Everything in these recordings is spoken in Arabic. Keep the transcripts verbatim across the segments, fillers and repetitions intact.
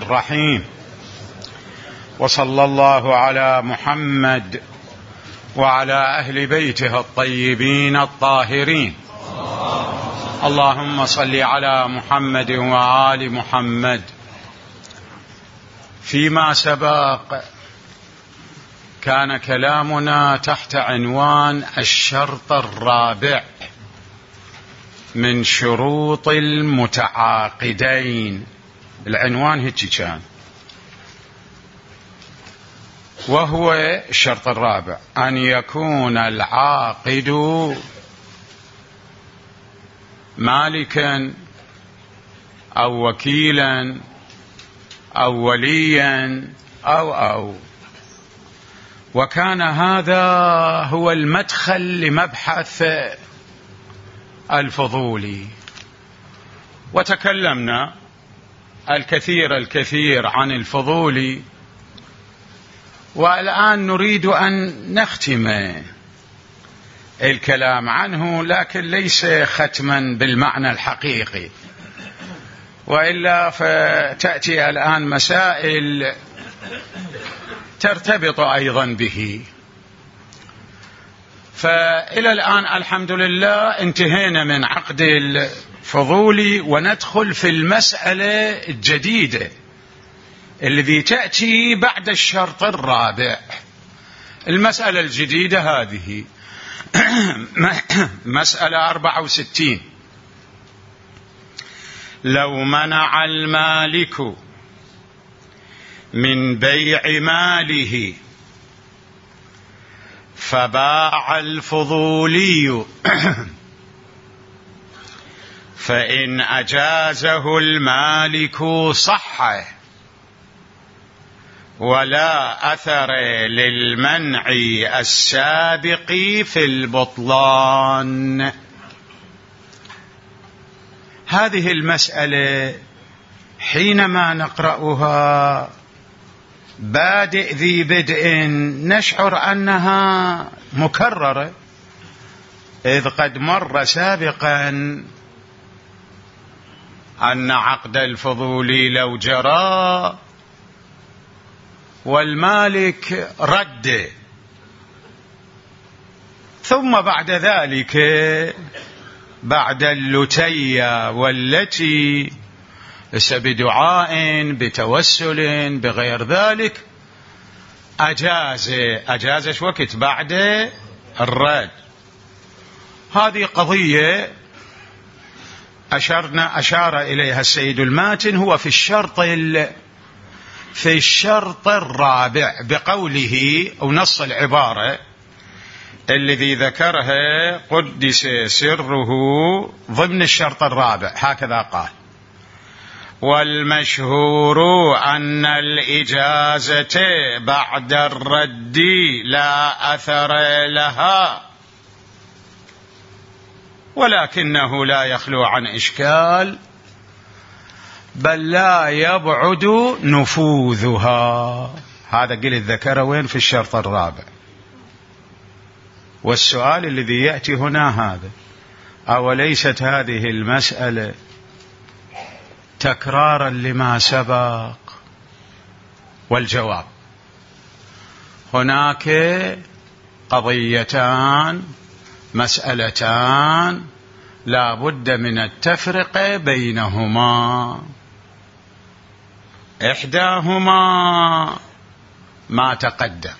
الرحيم. وصلى الله على محمد وعلى أهل بيته الطيبين الطاهرين. اللهم صل على محمد وآل محمد. فيما سبق كان كلامنا تحت عنوان الشرط الرابع من شروط المتعاقدين. العنوان هيك كان، وهو الشرط الرابع أن يكون العاقد مالكا أو وكيلا أو وليا أو أو وكان هذا هو المدخل لمبحث الفضولي. وتكلمنا الكثير الكثير عن الفضولي، والآن نريد أن نختم الكلام عنه، لكن ليس ختما بالمعنى الحقيقي، وإلا فتأتي الآن مسائل ترتبط أيضا به. فإلى الآن الحمد لله انتهينا من عقد الفضولي، وندخل في المسألة الجديدة الذي تأتي بعد الشرط الرابع. المسألة الجديدة هذه مسألة أربعة وستين: لو منع المالك من بيع ماله فباع الفضولي فإن أجازه المالك صح، ولا أثر للمنع السابق في البطلان. هذه المسألة حينما نقرأها بادئ ذي بدء نشعر أنها مكررة، إذ قد مر سابقا أن عقد الفضولي لو جرى والمالك رد، ثم بعد ذلك بعد اللتية والتي بدعاء بتوسل بغير ذلك أجاز أجاز شو وقت بعد الرد. هذه قضية أشرنا أشار إليها السيد الماتن، هو في الشرط في الشرط الرابع بقوله أو نص العبارة الذي ذكرها قدس سره ضمن الشرط الرابع، هكذا قال: والمشهور أن الإجازة بعد الرد لا أثر لها، ولكنه لا يخلو عن إشكال، بل لا يبعد نفوذها. هذا قلت ذكره وين؟ في الشرط الرابع. والسؤال الذي يأتي هنا هذا: أوليست هذه المسألة تكرارا لما سبق؟ والجواب: هناك قضيتان مسألتان لا بد من التفرقة بينهما. إحداهما ما تقدم،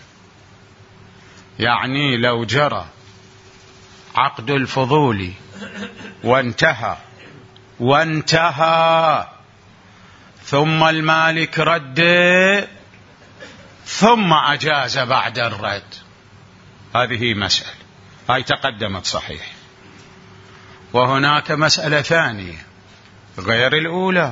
يعني لو جرى عقد الفضولي وانتهى وانتهى ثم المالك رد ثم أجاز بعد الرد، هذه مسألة هاي تقدمت صحيح. وهناك مسألة ثانية غير الأولى: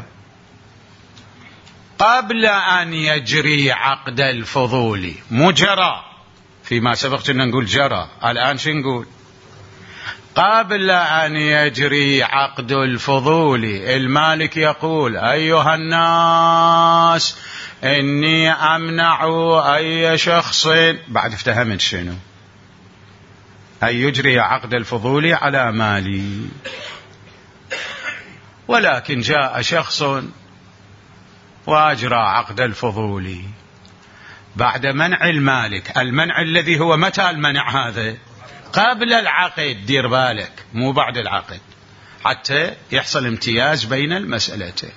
قبل أن يجري عقد الفضولي، مو جرى، فيما سبقت أن نقول جرى، الآن شو نقول؟ قبل أن يجري عقد الفضولي المالك يقول: أيها الناس إني أمنع أي شخص، بعد افتهمت شنو؟ أن يجري عقد الفضولي على مالي. ولكن جاء شخص وأجرى عقد الفضولي بعد منع المالك. المنع الذي هو متى المنع هذا؟ قبل العقد، دير بالك، مو بعد العقد، حتى يحصل امتياز بين المسألتين.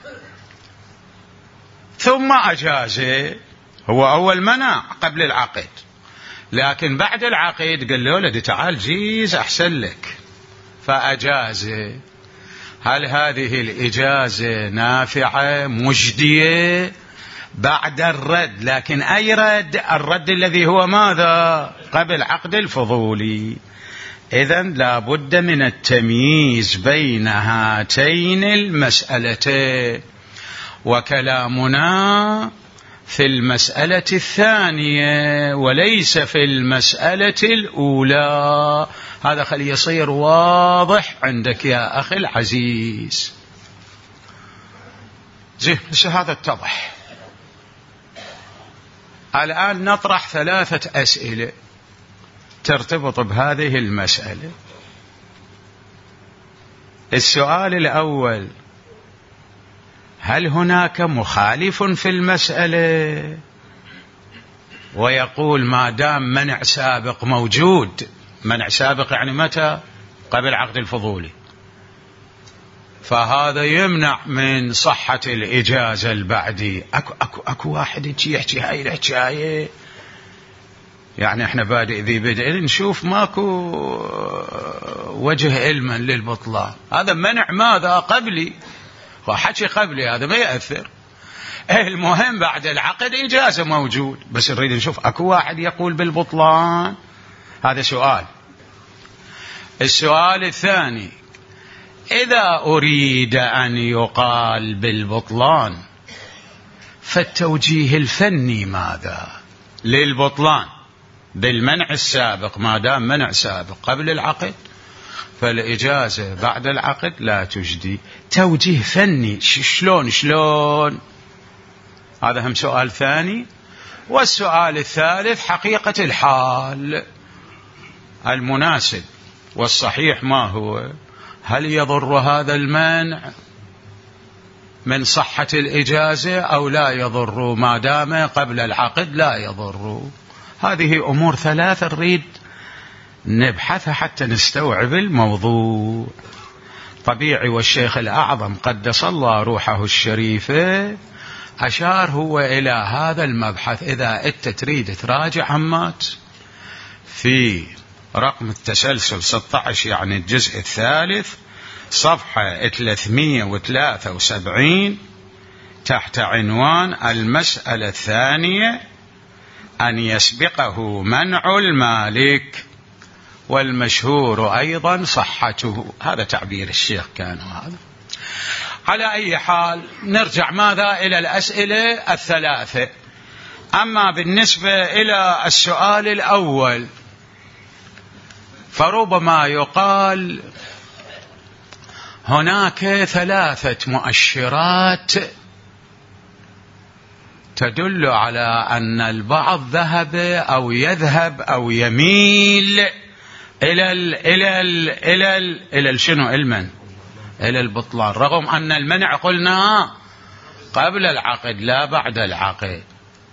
ثم أجازه، هو أول منع قبل العقد، لكن بعد العقد قال له ولدي تعال جيز أحسن لك، فأجازه. هل هذه الإجازة نافعة مجدية بعد الرد؟ لكن أي رد؟ الرد الذي هو ماذا؟ قبل عقد الفضولي. إذن لا بد من التمييز بين هاتين المسألتين، وكلامنا في المسألة الثانية وليس في المسألة الأولى. هذا خلي يصير واضح عندك يا أخي العزيز. زين، هذا اتضح. الآن نطرح ثلاثة أسئلة ترتبط بهذه المسألة. السؤال الأول: هل هناك مخالف في المسألة ويقول ما دام منع سابق موجود؟ منع سابق يعني متى؟ قبل عقد الفضولي، فهذا يمنع من صحة الإجازة البعدي. أكو, أكو, أكو واحد يجي يحكي هاي الحكاية، يعني احنا بادئ ذي بدء نشوف ماكو وجه علما للبطلان. هذا منع ماذا؟ قبلي، وحكي قبلي، هذا ما يأثر. المهم بعد العقد إجازة موجود، بس نريد نشوف أكو واحد يقول بالبطلان. هذا سؤال. السؤال الثاني: إذا أريد أن يقال بالبطلان فالتوجيه الفني ماذا للبطلان بالمنع السابق؟ ما دام منع سابق قبل العقد فالإجازة بعد العقد لا تجدي. توجيه فني شلون شلون؟ هذا هم سؤال ثاني. والسؤال الثالث: حقيقة الحال المناسب والصحيح ما هو؟ هل يضر هذا المنع من صحة الإجازة أو لا يضر؟ ما دام قبل العقد لا يضر. هذه أمور ثلاثة نريد نبحثها حتى نستوعب الموضوع. طبيعي، والشيخ الأعظم قدس الله روحه الشريفة أشار هو إلى هذا المبحث. إذا أنت تريد تراجع همات في رقم التسلسل ستة عشر، يعني الجزء الثالث، صفحة ثلاثمئة وثلاثة وسبعين، تحت عنوان المسألة الثانية أن يسبقه منع المالك، والمشهور أيضا صحته. هذا تعبير الشيخ كان هذا. على أي حال نرجع ماذا إلى الأسئلة الثلاثة. أما بالنسبة إلى السؤال الأول فربما يقال هناك ثلاثة مؤشرات تدل على أن البعض ذهب أو يذهب أو يميل إلى ال إلى ال إلى ال إلى ال شنو علما إلى البطلان، رغم أن المنع قلنا قبل العقد لا بعد العقد.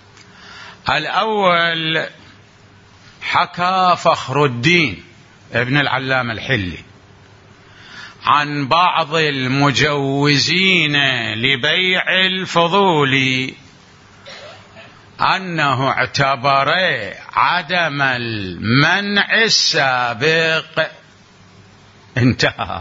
الأول: حكى فخر الدين ابن العلامة الحلي عن بعض المجوزين لبيع الفضول أنه اعتبر عدم المنع السابق. انتهى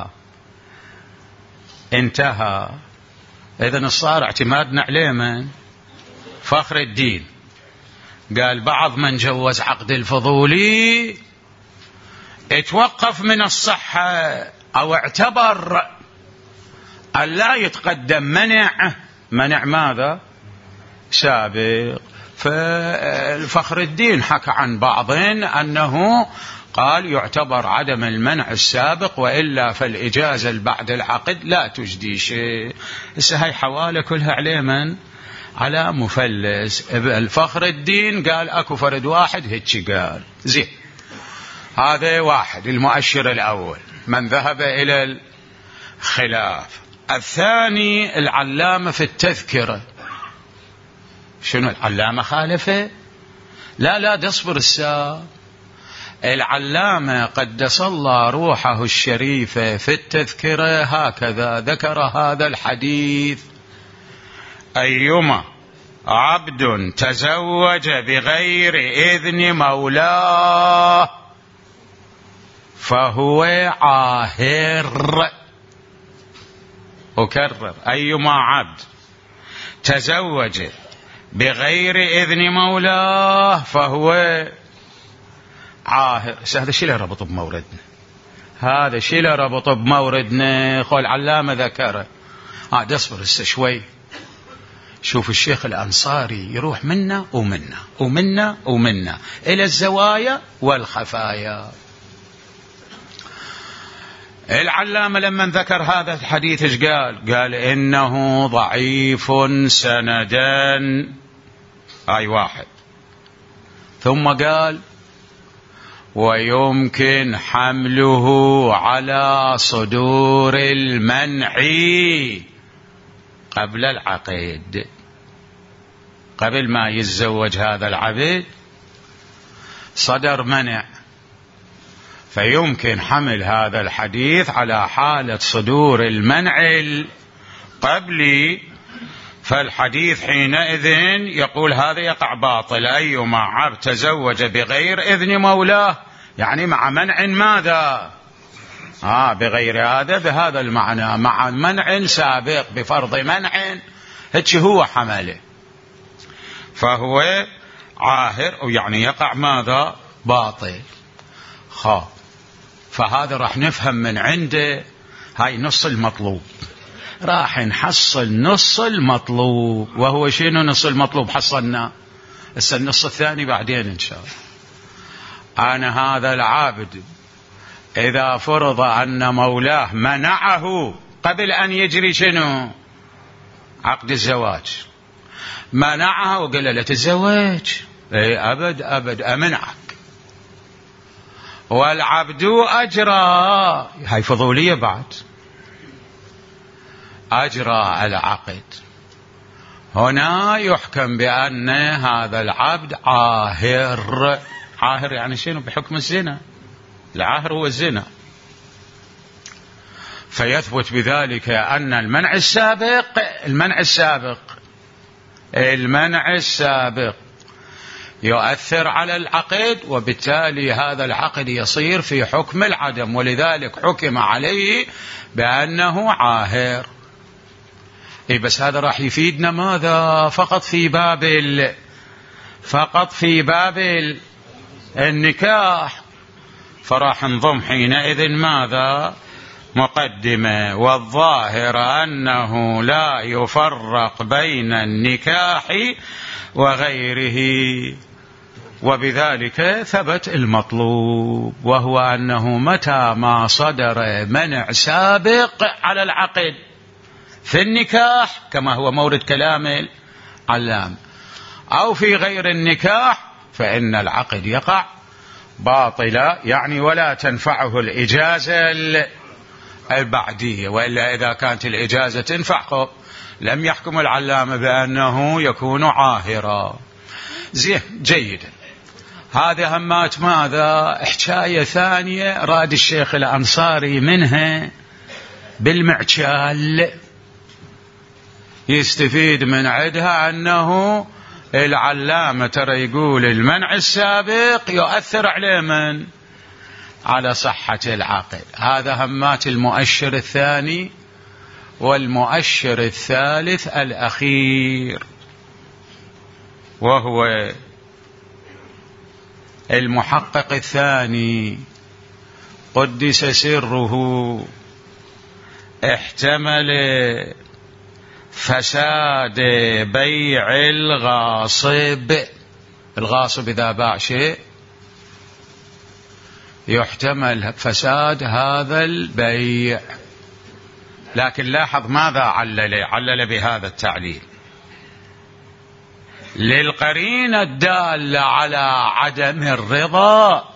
انتهى إذن صار اعتمادنا عليه من؟ فخر الدين. قال بعض من جوز عقد الفضولي اتوقف من الصحة أو اعتبر أن لا يتقدم منع منع ماذا؟ سابق. فالفخر الدين حكى عن بعض أنه قال يعتبر عدم المنع السابق، وإلا فالإجازة بعد العقد لا تجدي شيء. هسه هاي حوالة كلها عليه من؟ على مفلس. الفخر الدين قال أكو فرد واحد هيك قال. زين، هذا واحد، المؤشر الأول من ذهب إلى الخلاف. الثاني العلامة في التذكرة شنو العلامة خالفه؟ لا لا تصبر الساعة. العلامة قدس الله روحه الشريفة في التذكرة هكذا ذكر هذا الحديث: أيما عبد تزوج بغير إذن مولاه فهو عاهر. أكرر: أيما عبد تزوج بغير إذن مولاه فهو عاهر. هذا شيء له ربط بموردنا، هذا شيء له ربط بموردنا. خو العلامة ذكره. عاد اصبر هسه شوي. شوف الشيخ الأنصاري يروح منا ومنا ومنا ومنا إلى الزوايا والخفايا. العلامة لما ذكر هذا الحديث ايش قال؟ قال إنه ضعيف سندا، أي واحد. ثم قال ويمكن حمله على صدور المنع قبل العقد. قبل ما يتزوج هذا العبد صدر منع، فيمكن حمل هذا الحديث على حالة صدور المنع القبلي، فالحديث حينئذ يقول هذا يقع باطل. أيما عبد تزوج بغير إذن مولاه يعني مع منع ماذا؟ آه بغير هذا بهذا المعنى، مع منع سابق بفرض منع، هيك هو حمله، فهو عاهر ويعني يقع ماذا؟ باطل. خا فهذا راح نفهم من عنده هاي نص المطلوب، راح نحصل نص المطلوب. وهو شنو نص المطلوب؟ حصلنا هسه النص الثاني بعدين إن شاء الله. أنا هذا العابد إذا فرض أن مولاه منعه قبل أن يجري شنو؟ عقد الزواج، منعها وقال له لا تتزوج، اي أبد أبد أمنعك، والعبد أجرى، هاي فضولية بعد، أجرى العقد، هنا يحكم بأن هذا العبد عاهر. عاهر يعني شنو؟ بحكم الزنا، العاهر هو الزنا، فيثبت بذلك أن المنع السابق المنع السابق المنع السابق يؤثر على العقد، وبالتالي هذا العقد يصير في حكم العدم، ولذلك حكم عليه بأنه عاهر. إيه بس هذا راح يفيدنا ماذا؟ فقط في باب ال... فقط في باب ال... النكاح، فراح نضم حينئذ ماذا؟ مقدمة. والظاهر أنه لا يفرق بين النكاح وغيره، وبذلك ثبت المطلوب، وهو أنه متى ما صدر منع سابق على العقد في النكاح كما هو مورد كلام العلام أو في غير النكاح فإن العقد يقع باطلا، يعني ولا تنفعه الإجازة البعدية، وإلا إذا كانت الإجازة تنفعه لم يحكم العلامة بأنه يكون عاهرا. زين جيدا. هذا همات ماذا؟ حكاية ثانية راد الشيخ الأنصاري منها بالمعجال، يستفيد من عدها أنه العلامة ترى يقول المنع السابق يؤثر عليه من؟ على صحة العقد. هذا همات المؤشر الثاني. والمؤشر الثالث الأخير وهو المحقق الثاني قدس سره، احتمل فساد بيع الغاصب. الغاصب إذا باع شيء يحتمل فساد هذا البيع، لكن لاحظ ماذا علل؟ علل بهذا التعليل: للقرينة الدالة على عدم الرضا.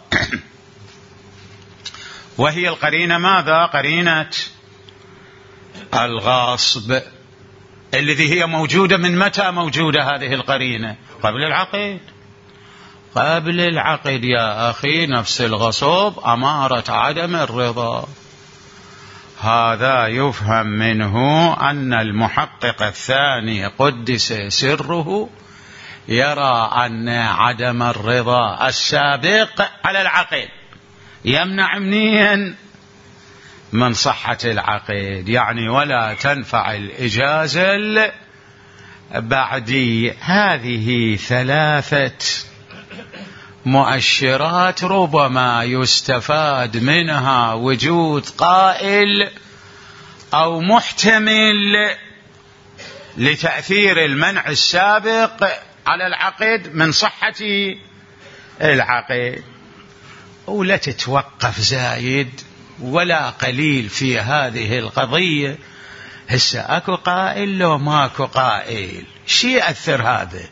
وهي القرينة ماذا؟ قرينة الغاصب. الذي هي موجودة من متى موجودة هذه القرينة؟ قبل العقد. قبل العقد يا أخي نفس الغصب أمارة عدم الرضا. هذا يفهم منه أن المحقق الثاني قدس سره يرى أن عدم الرضا السابق على العقد يمنع منين؟ من صحة العقد، يعني ولا تنفع الإجازة بعدي. هذه ثلاثة مؤشرات ربما يستفاد منها وجود قائل أو محتمل لتأثير المنع السابق على العقد من صحة العقد. ولا تتوقف زايد ولا قليل في هذه القضية. هسه أكو قائل لو ماكو قائل شي يأثر هذا؟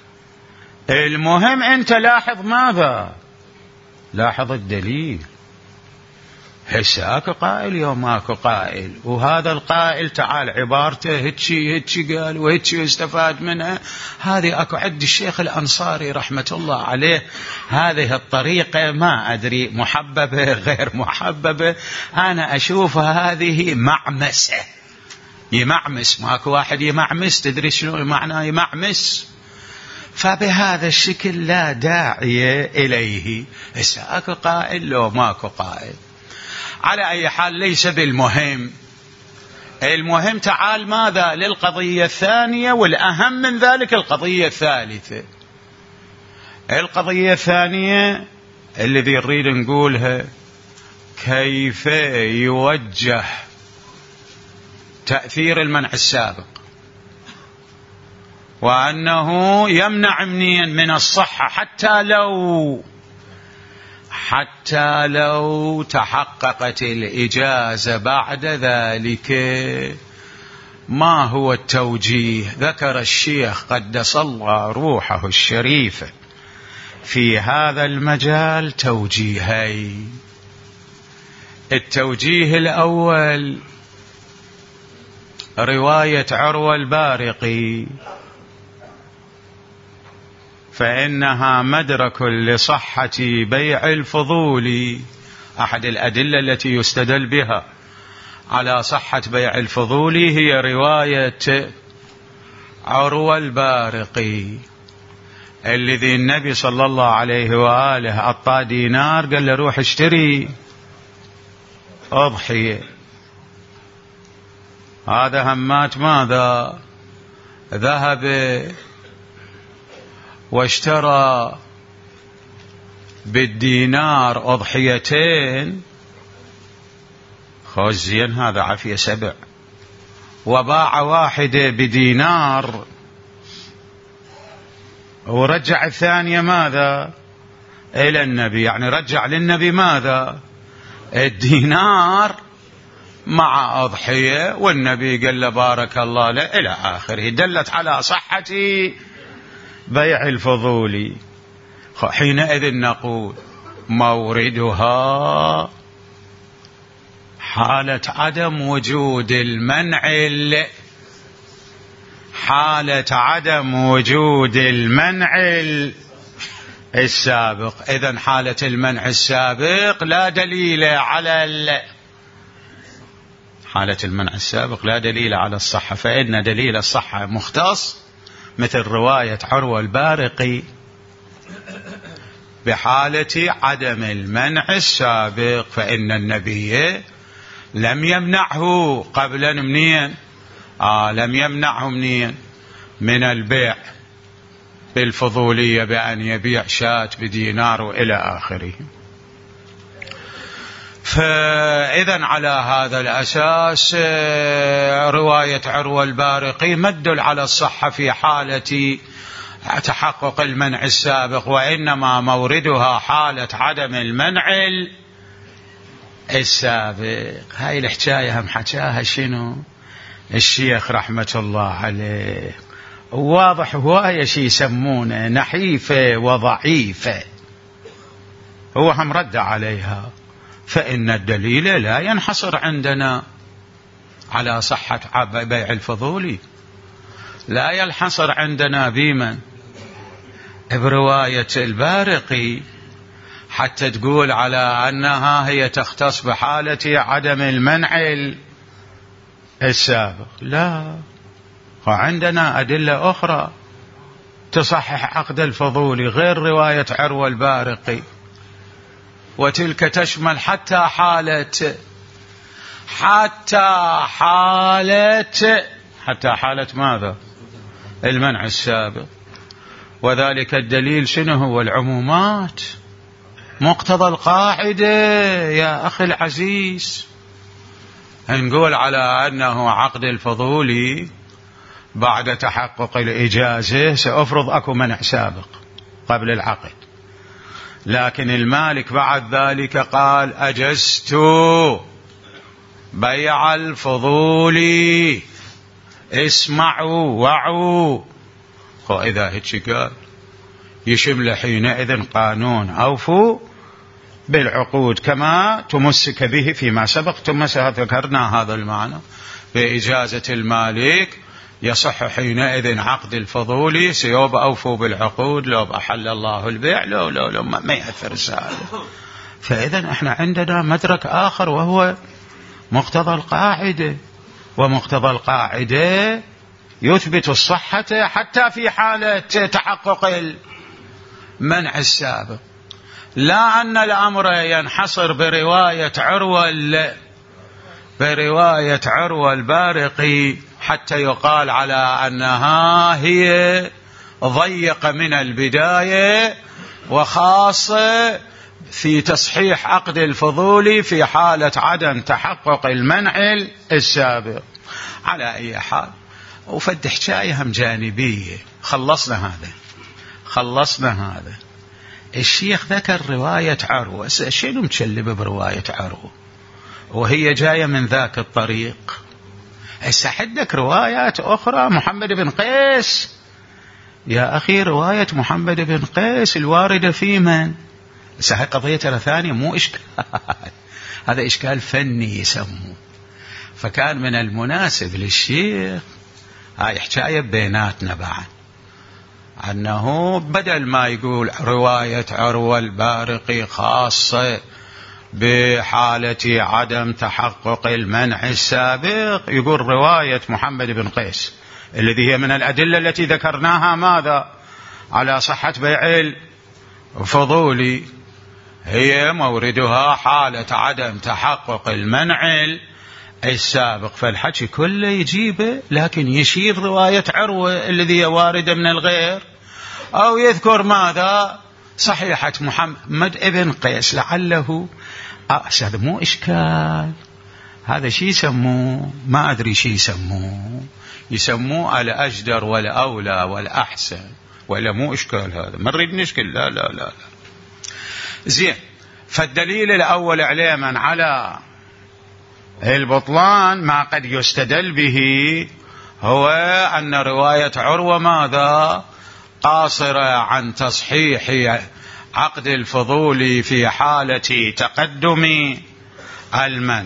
المهم أنت لاحظ ماذا؟ لاحظ الدليل. هسه أكو قائل يو ماكو قائل، وهذا القائل تعال عبارته هتشي هتشي قال وهتشي يستفاد منها. هذه أكو عند الشيخ الأنصاري رحمة الله عليه هذه الطريقة، ما أدري محببة غير محببة، أنا أشوفها هذه معمسة. يمعمس، ماكو واحد يمعمس، تدري شنو معنى يمعمس؟ فبهذا الشكل لا داعي إليه. هسه أكو قائل لو ماكو قائل. على أي حال ليس بالمهم. المهم تعال ماذا للقضية الثانية، والأهم من ذلك القضية الثالثة. القضية الثانية الذي نريد نقولها كيف يوجه تأثير المنع السابق، وأنه يمنع منين؟ من الصحة حتى لو حتى لو تحققت الإجازة بعد ذلك. ما هو التوجيه؟ ذكر الشيخ قدس الله روحه الشريفة في هذا المجال توجيهين. التوجيه الأول رواية عروة البارقي، فإنها مدرك لصحة بيع الفضول. أحد الأدلة التي يستدل بها على صحة بيع الفضول هي رواية عروة البارقي، الذي النبي صلى الله عليه وآله أعطى دينار قال له روح اشتري أضحية. هذا همات ماذا؟ ذهب واشترى بالدينار أضحيتين، خوش زين هذا عافية سبع، وباع واحدة بدينار ورجع الثانية ماذا؟ إلى النبي، يعني رجع للنبي ماذا؟ الدينار مع أضحية، والنبي قال له بارك الله له إلى آخره. دلت على صحة بيع الفضول. حينئذ نقول موردها حالة عدم وجود المنع حالة عدم وجود المنع السابق. إذن حالة المنع السابق لا دليل على ال... حالة المنع السابق لا دليل على الصحة، فإن دليل الصحة مختص مثل رواية عروة البارقي بحالة عدم المنع السابق، فإن النبي لم يمنعه قبلا منين؟ آه لم يمنعه منين؟ من البيع بالفضولية بأن يبيع شاة بدينار وإلى آخره. فإذا على هذا الأساس رواية عروة البارقي مدل على الصحة في حالة تحقق المنع السابق، وإنما موردها حالة عدم المنع السابق. هاي الحكاية هم حكاها شنو الشيخ رحمة الله عليه، واضح هواية شي يسمونه نحيفة وضعيفة، هو هم رد عليها. فإن الدليل لا ينحصر عندنا على صحة بيع الفضول، لا ينحصر عندنا بمن؟ برواية البارقي، حتى تقول على أنها هي تختص بحالة عدم المنع السابق. لا، وعندنا أدلة أخرى تصحح عقد الفضولي غير رواية عروة البارقي، وتلك تشمل حتى حالة حتى حالة حتى حالة ماذا؟ المنع السابق. وذلك الدليل شنو هو؟ العمومات، مقتضى القاعدة يا أخي العزيز. نقول على أنه عقد الفضولي بعد تحقق الإجازة سأفرض أكو منع سابق قبل العقد، لكن المالك بعد ذلك قال أجزت بيع الفضولي، اسمعوا وعوا. وإذا هيك قال يشمل حينئذ قانون أوفوا بالعقود كما تمسك به فيما سبق. ثم ذكرنا هذا المعنى بإجازة المالك، يصح حينئذ عقد الفضولي سيوب أوفوا بالعقود لو أحل الله البيع لو لو لو ما يأثر السائل. فإذا احنا عندنا مدرك آخر وهو مقتضى القاعدة، ومقتضى القاعدة يثبت الصحة حتى في حالة تحقق المنع السابق. لا أن الأمر ينحصر برواية عروة برواية عروة البارقي حتى يقال على أنها هي ضيق من البداية، وخاصة في تصحيح عقد الفضولي في حالة عدم تحقق المنع السابق. على أي حال، وفد حكاية هم جانبية. خلصنا هذا خلصنا هذا الشيخ ذكر رواية عروة. شنو متشلب برواية عروة وهي جاية من ذاك الطريق؟ استحدك روايات أخرى. محمد بن قيس يا أخي، رواية محمد بن قيس الواردة في من؟ هي قضية ثانية، مو إشكال هذا إشكال فني يسموه. فكان من المناسب للشيخ هاي حكاية بيناتنا بعد، أنه بدل ما يقول رواية عروة البارقي خاصة بحالة عدم تحقق المنع السابق، يقول رواية محمد بن قيس الذي هي من الأدلة التي ذكرناها ماذا على صحة بيع الفضولي، هي موردها حالة عدم تحقق المنع السابق. فالحكي كله يجيبه، لكن يشير رواية عروة الذي هي واردة من الغير، أو يذكر ماذا صحيحة محمد ابن قيس لعله. هذا مو إشكال، هذا شيء يسموه ما أدري شيء يسموه يسموه الأجدر والأولى والأحسن، ولا مو إشكال. هذا ما نريد نشكل، لا لا لا, لا. زين. فالدليل الأول علما على البطلان ما قد يستدل به هو أن رواية عروة ماذا قاصرة عن تصحيح عقد الفضولي في حالة تقدم المنع.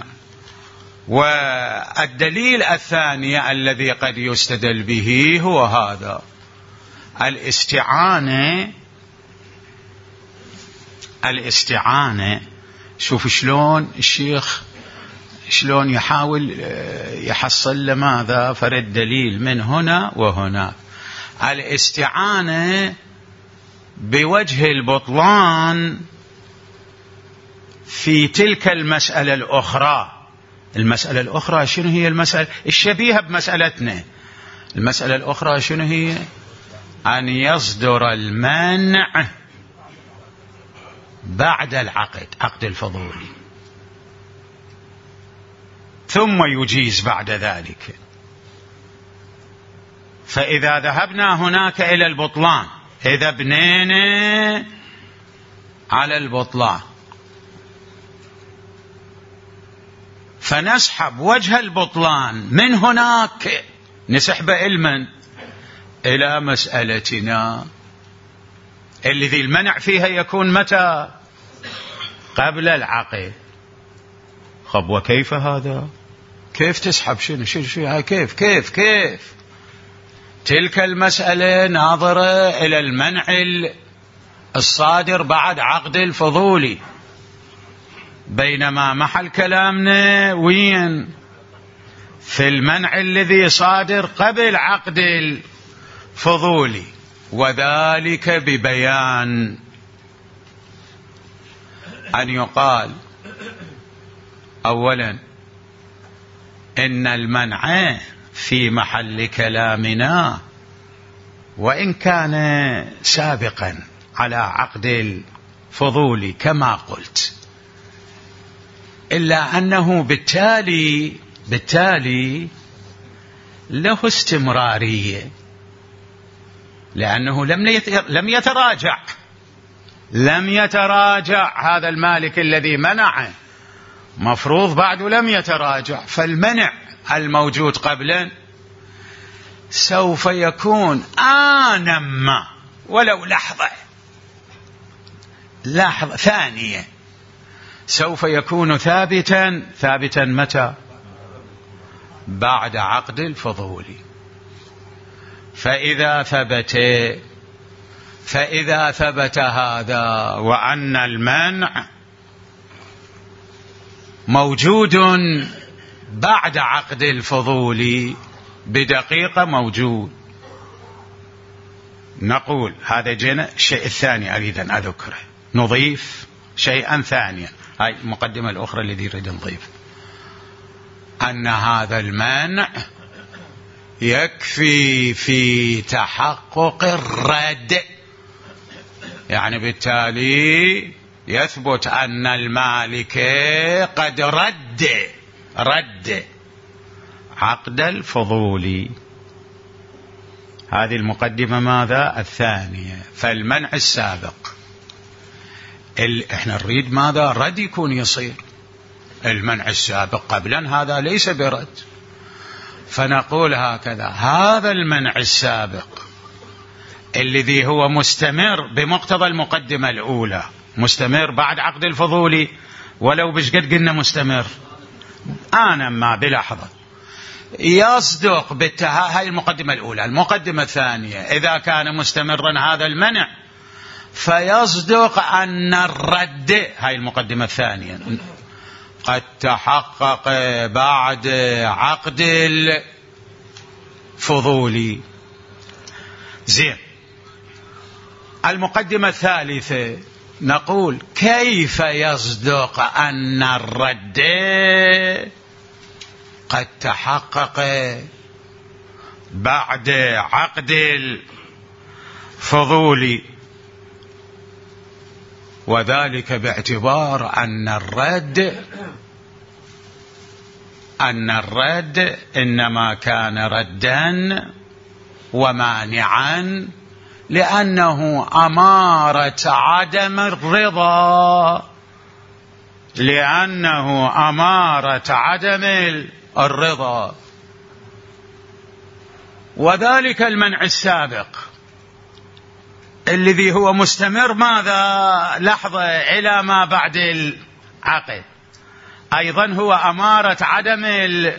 والدليل الثاني الذي قد يستدل به هو هذا الاستعانة. الاستعانة شوف شلون الشيخ شلون يحاول يحصل لماذا فرد دليل من هنا وهنا. الاستعانة بوجه البطلان في تلك المسألة الأخرى. المسألة الأخرى شنو هي؟ المسألة الشبيهة بمسألتنا. المسألة الأخرى شنو هي؟ أن يصدر المنع بعد العقد، عقد الفضولي، ثم يجيز بعد ذلك. فإذا ذهبنا هناك إلى البطلان، إذا بنينا على البطلان فنسحب وجه البطلان من هناك، نسحب علما إلى مسألتنا الذي المنع فيها يكون متى؟ قبل العقد. خب وكيف هذا؟ كيف تسحب؟ شنو شنو شنو كيف كيف كيف تلك المسألة ناظرة إلى المنع الصادر بعد عقد الفضولي، بينما محل كلامنا وين؟ في المنع الذي صادر قبل عقد الفضولي، وذلك ببيان أن يقال أولا إن المنع في محل كلامنا وإن كان سابقا على عقد الفضولي كما قلت، إلا أنه بالتالي بالتالي له استمرارية، لأنه لم لم يتراجع لم يتراجع هذا المالك الذي منعه، مفروض بعده لم يتراجع، فالمنع الموجود قبلا سوف يكون آنا ما ولو لحظة لحظة ثانية، سوف يكون ثابتا ثابتا متى؟ بعد عقد الفضولي. فإذا ثبت فإذا ثبت هذا وأن المنع موجود بعد عقد الفضولي بدقيقة موجود، نقول هذا جنا. الشيء الثاني أريد أن أذكره، نضيف شيئا ثانيا، هاي المقدمة الأخرى الذي يريد نضيف، أن هذا المنع يكفي في تحقق الرد، يعني بالتالي يثبت أن المالك قد رد رد عقد الفضولي. هذه المقدمة ماذا؟ الثانية. فالمنع السابق احنا نريد ماذا؟ رد يكون يصير. المنع السابق قبلا هذا ليس برد، فنقول هكذا: هذا المنع السابق الذي هو مستمر بمقتضى المقدمة الأولى، مستمر بعد عقد الفضولي، ولو بش قد قلنا مستمر آنا ما بلحظة، يصدق بالتها. هاي المقدمة الأولى. المقدمة الثانية: إذا كان مستمرا هذا المنع فيصدق أن الرد، هاي المقدمة الثانية، قد تحقق بعد عقد الفضولي. زين. المقدمة الثالثة نقول: كيف يصدق أن الرد قد تحقق بعد عقد الفضولي؟ وذلك باعتبار أن الرد أن الرد إنما كان ردا ومانعا لأنه أمارة عدم الرضا لأنه أمارة عدم الرضا وذلك المنع السابق الذي هو مستمر ماذا؟ لحظة إلى ما بعد العقد، أيضا هو أمارة عدم ال...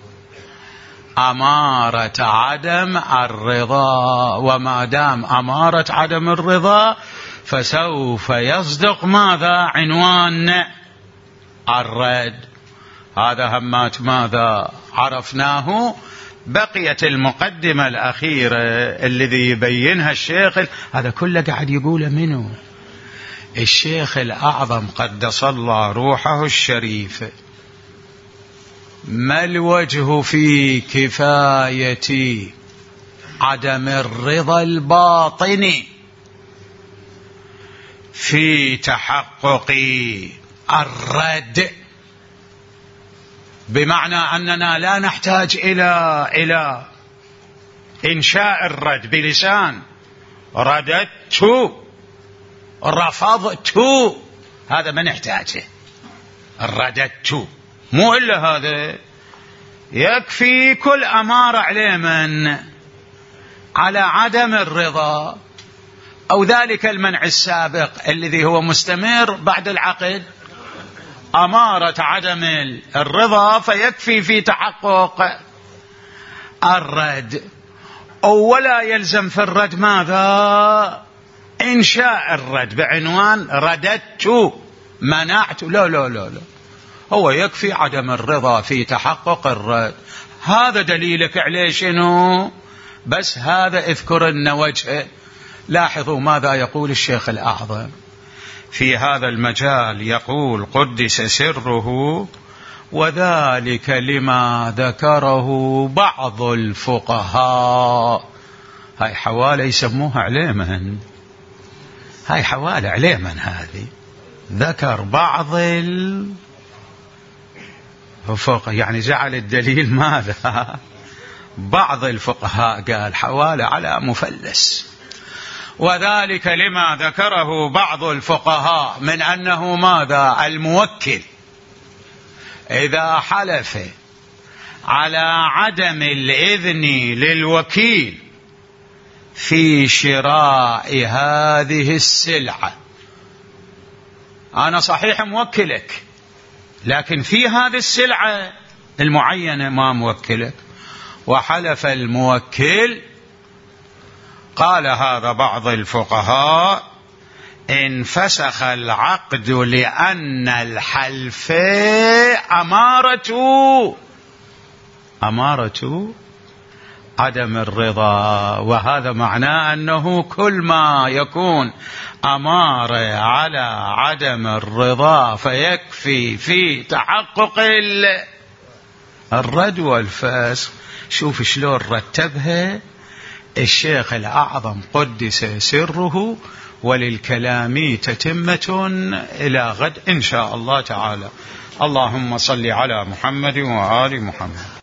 أمارة عدم الرضا، وما دام أمارة عدم الرضا فسوف يصدق ماذا؟ عنوان الرد. هذا همات ماذا عرفناه. بقيت المقدمة الأخيرة الذي يبينها الشيخ، هذا كله قاعد يقوله منه الشيخ الأعظم قدس الله روحه الشريف. ما الوجه في كفاية عدم الرضا الباطني في تحقق الرد؟ بمعنى أننا لا نحتاج إلى إلى إنشاء الرد بلسان، رددت، رفضت، هذا ما نحتاجه. رددت مو إلا هذا، يكفي كل أمارة عليه من على عدم الرضا، أو ذلك المنع السابق الذي هو مستمر بعد العقد أمارة عدم الرضا، فيكفي في تحقق الرد. ولا يلزم في الرد ماذا؟ إنشاء الرد بعنوان رددت منعت، لا لا لا لا، هو يكفي عدم الرضا في تحقق الرد. هذا دليلك عليه شنو؟ بس هذا اذكر لنا وجهه. لاحظوا ماذا يقول الشيخ الأعظم في هذا المجال، يقول قدس سره: وذلك لما ذكره بعض الفقهاء. هاي حوالة يسموها عليمن، هاي حوالة عليمن، هذه ذكر بعض الفقهاء، يعني جعل الدليل ماذا؟ بعض الفقهاء، قال حوالة على مفلس. وذلك لما ذكره بعض الفقهاء من أنه ماذا؟ الموكل إذا حلف على عدم الإذن للوكيل في شراء هذه السلعة، أنا صحيح موكلك لكن في هذه السلعة المعينة ما موكلك، وحلف الموكل، قال هذا بعض الفقهاء، انفسخ العقد لأن الحلف أمارة أمارة عدم الرضا. وهذا معناه أنه كل ما يكون أمارة على عدم الرضا فيكفي في تحقق الرد والفسخ. شوف شلون رتبها الشيخ الأعظم قدس سره. وللكلام تتمة إلى غد إن شاء الله تعالى. اللهم صل على محمد وآل محمد.